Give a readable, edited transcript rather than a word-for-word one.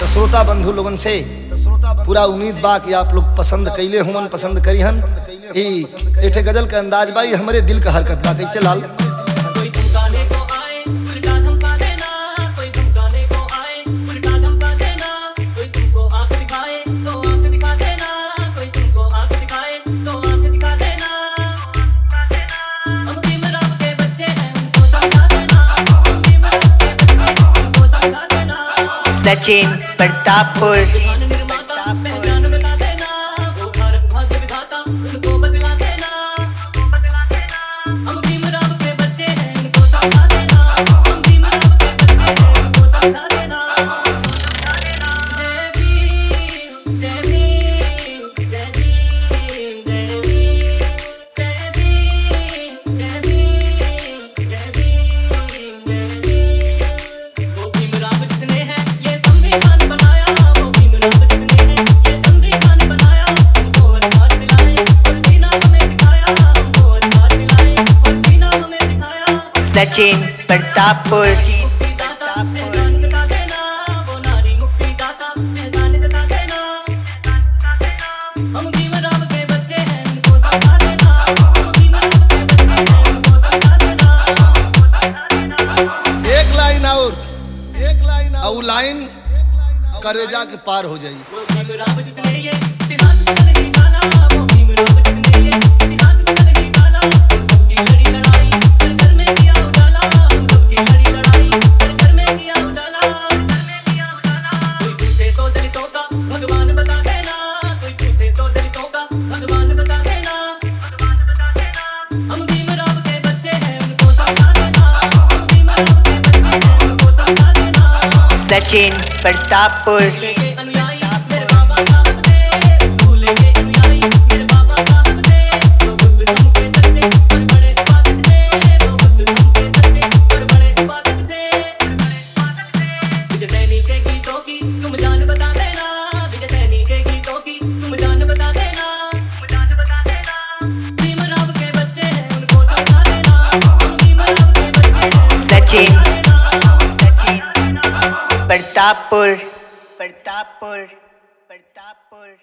तो श्रोता बंधु लोगन से पूरा उम्मीद बा कि आप लोग पसंद कैले हुमन, पसंद करी हन। एठे गजल के अंदाज बाई हमरे दिल का हरकत बा। कैसे लाल सचिन प्रतापपुर। सचिन प्रतापपुर। एक लाइन और लाइन करेजा के पार हो जाई। सचिन प्रतापपुर। सचिन प्रतापपुर।